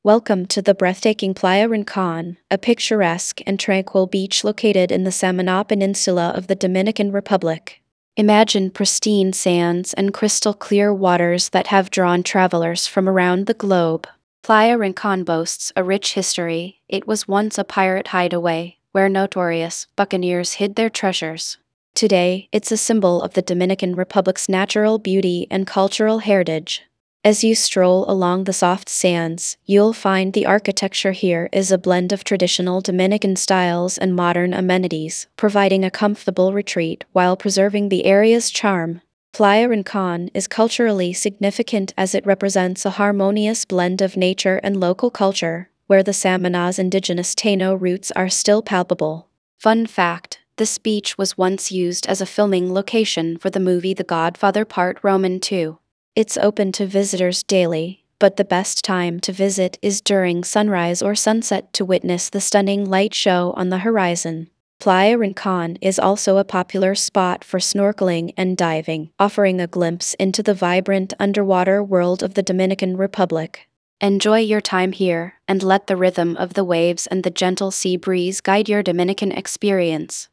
Welcome to the breathtaking Playa Rincon, a picturesque and tranquil beach located in the Samana Peninsula of the Dominican Republic. Imagine pristine sands and crystal clear waters that have drawn travelers from around the globe. Playa Rincon boasts a rich history. It was once a pirate hideaway, where notorious buccaneers hid their treasures. Today, it's a symbol of the Dominican Republic's natural beauty and cultural heritage. As you stroll along the soft sands, you'll find the architecture here is a blend of traditional Dominican styles and modern amenities, providing a comfortable retreat while preserving the area's charm. Playa Rincon is culturally significant as it represents a harmonious blend of nature and local culture, where the Samana's indigenous Taino roots are still palpable. Fun fact: this beach was once used as a filming location for the movie The Godfather Part Roman 2. It's open to visitors daily, but the best time to visit is during sunrise or sunset to witness the stunning light show on the horizon. Playa Rincon is also a popular spot for snorkeling and diving, offering a glimpse into the vibrant underwater world of the Dominican Republic. Enjoy your time here, and let the rhythm of the waves and the gentle sea breeze guide your Dominican experience.